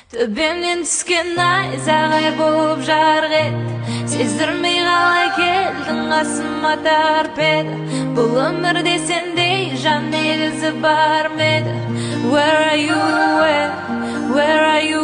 Төбемнен түскен ай сағай болып жарық еді, сездірмей қалай келдің қасыма тарп еді. Бұл өмірде сендей жан негізі бар ма еді? Where are you, where are you,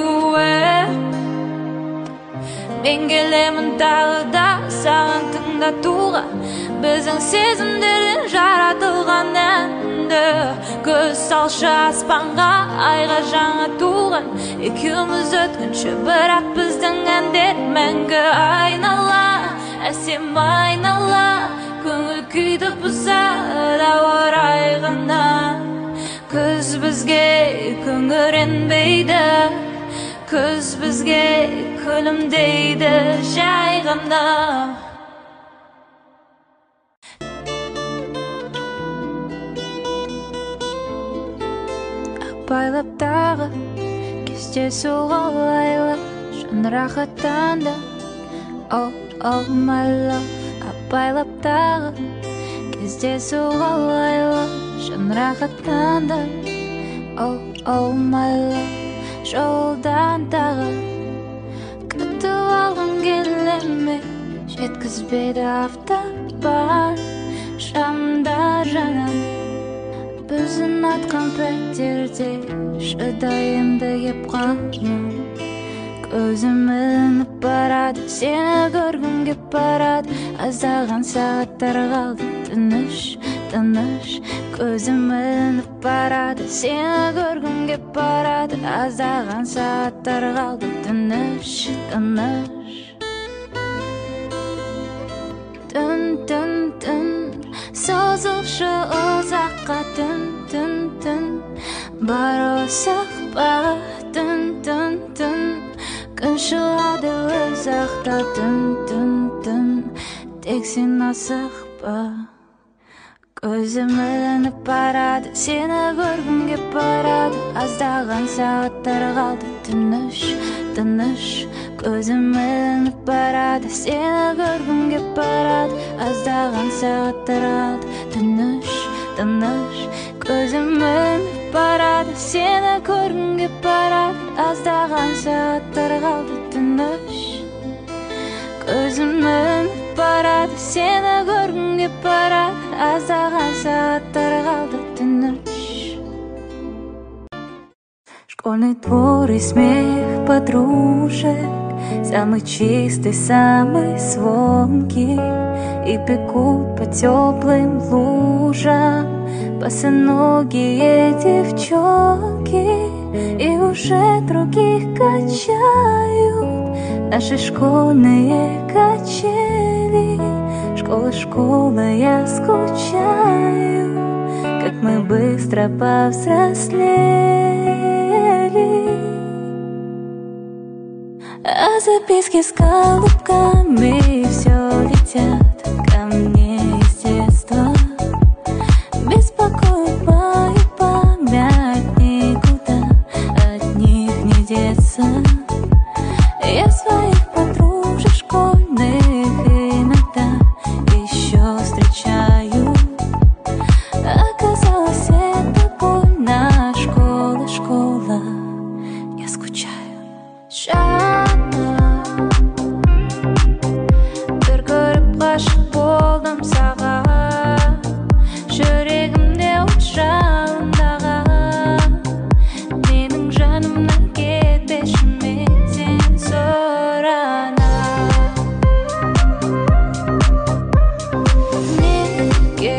Мен келемін тағы да саған тыңдатуға біздің сезімдерден жаратылған әнді. Көз салшы аспанға, айға жаңа туған, екеуміз өткінші бірақ біздің әндер мәңгі айнала, әсем айнала, көңіл күйді бұзады ауа райы ғана. Күз бізге күңіренбейді, күз бізге күлімдейді жай ғана. Байлап тағы кездесу қолайлы, жан рахаттанды. Oh, oh my love. Байлап тағы кездесу қолайлы, жан рахаттанды. Oh, oh my love. Жолдан тағы күтіп алғым келеме, жеткізбейді автобан шамдар жаным. Біздің атқан пәтерде шыдайымды еп қалдым. Көзім ілініп барады, сені көргім кеп барады. Аздаған сағаттар қалды, тыныш, тыныш. Көзім ілініп барады, сені көргім кеп барады. Аздаған сағаттар қалды, тыныш, тыныш. Түн, түн, түн, созылшы ұзаққа. Түн, түн, түн, бар осақ па. Түн, түн, түн, күн шығады өз ақта. Түн, түн, түн, тек сен асықпа. Көзім ілініп барады, сені көргім кеп барады. Аздаған сағаттар қалды, тыныш, тыныш. Көзім ілініп барады, сені көргім кеп барады. Аздаған сағаттар қалды, тыныш, тыныш. Көзім ілініп барады, сені көргім кеп барады. Аздаған сағаттар қалды, тыныш. Көзім ілініп барады, сені көргім кеп барады. Аздаған сағаттар қалды, тыныш. Школьный двор и смех подружек, самый чистый, самый звонкий, и бегут по теплым лужам босоногие девчонки, и уже других качают наши школьные качели. Школа, школа, я скучаю, как мы быстро повзрослели. А записки с голубками все летят ко мне из детства. Беспокоит мою память, никуда от них не деться. Я своих подружек школьных иногда еще встречаю. Оказалось, это больно. Школа, школа, я скучаю. Бір көріп ғашық болдым саған, жүрегімде от жалындаған. Менің жанымнан кетпеші, мен сен сұрана. Неге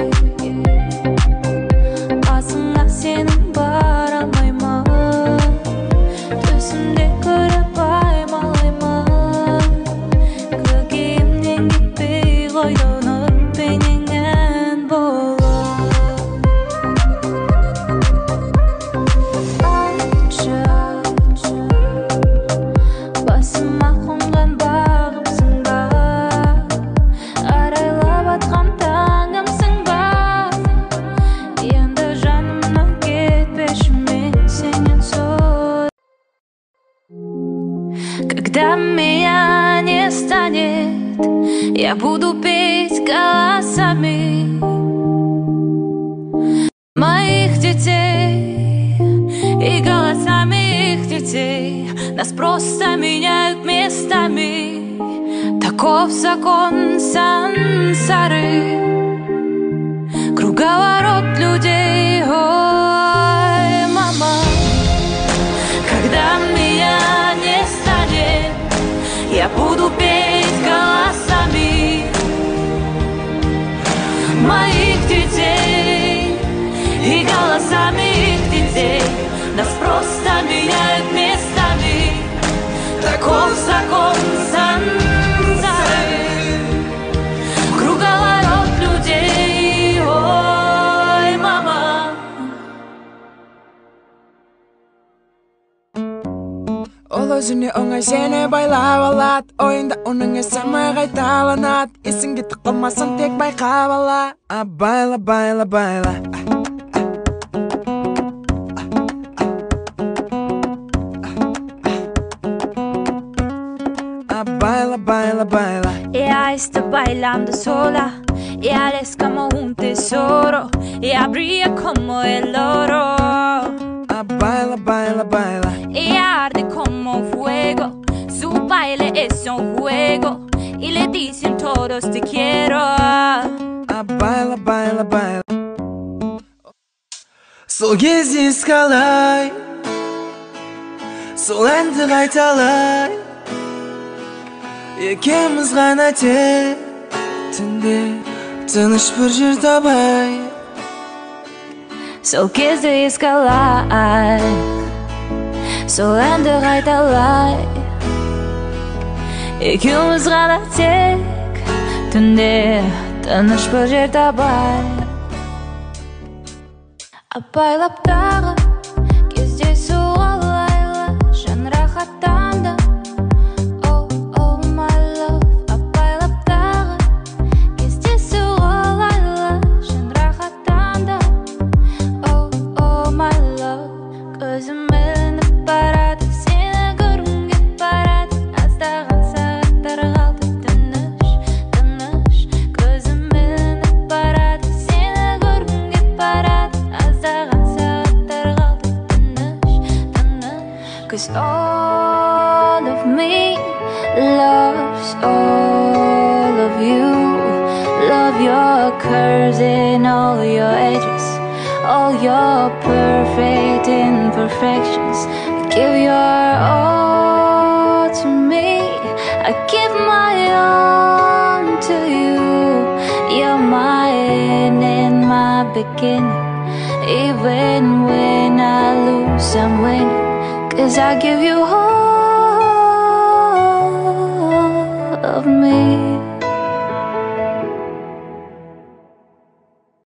қасыңа сенің бара алмаймын, төсімде көріп аймалаймын. Көкейімнен кетпей қойды нұрпенен ән болып. Қанша басыма қонған бағымсың ба, арайлап атқан таңымсың ба. Енді жанымнан кетпеші, мен сенен сұраймын. Когда меня не станет, я буду петь голосами моих детей и голосами их детей. Нас просто меняют местами. Таков закон сансары. Круговорот людей. Ой, мама, когда меня не станет, я буду петь голосами моих детей и голосами их детей. Нас просто меняют местами. Таков закон сансары. Круговорот людей. Ой, мама. Ол өзіне оңай сені байлап алат, ойында оның есімі қайталанат. Есіңде тықылмасын тек байқап ала. Байла, байла, байла. Baila, baila, baila. Я estoy bailando sola y eres como un tesoro y brilla como el oro. Baila, baila, baila. Y arde como fuego. Su baile es un juego y le dicen todos te quiero. Baila, baila, baila. Сол кезде есқалай, сол әнді қайталай. Екеуміз ғана тек түнде тыныш бір жер табай. Сол кезде есқалай, сол әнді қайталай. Екеуміз ғана тек түнде тыныш бір жер табай. Байлап тағы кездесу қалайлы, жан рахаттанды. Cause all of me loves all of you. Love your curves and all your edges, all your perfect imperfections. Give your all to me, I give my all to you. You're my end and my beginning. Even when I lose, I'm winning. 'Cause I give you all of me.